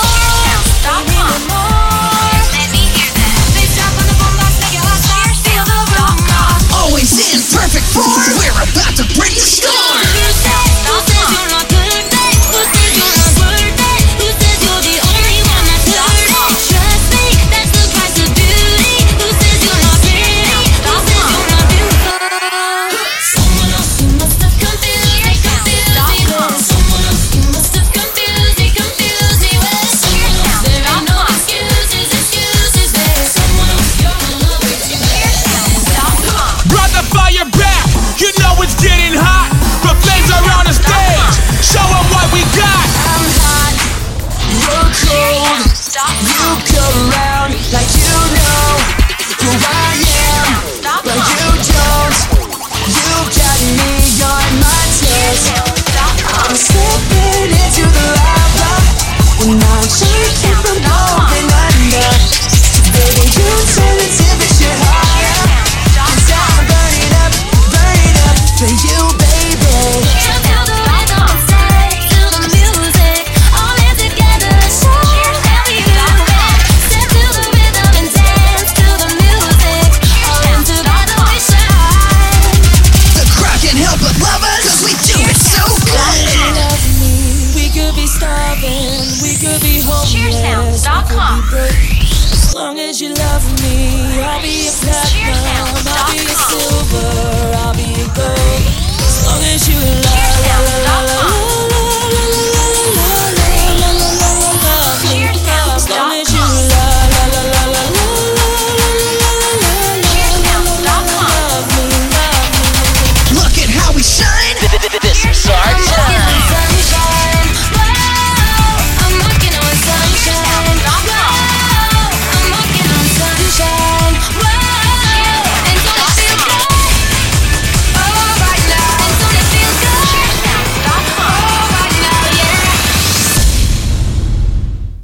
Always in perfect form. We're about to break the storm. As long as you love me, I'll be a platinum, I'll be a silver, I'll be a gold. As long as you love